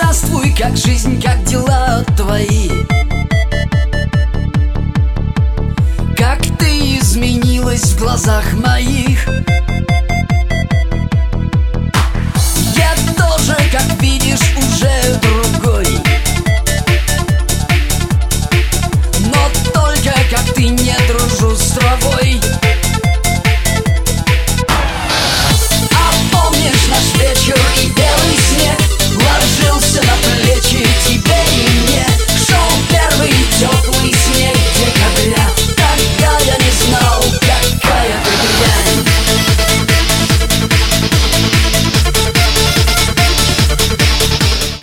здравствуй, как жизнь, как дела твои? Как ты изменилась в глазах моих?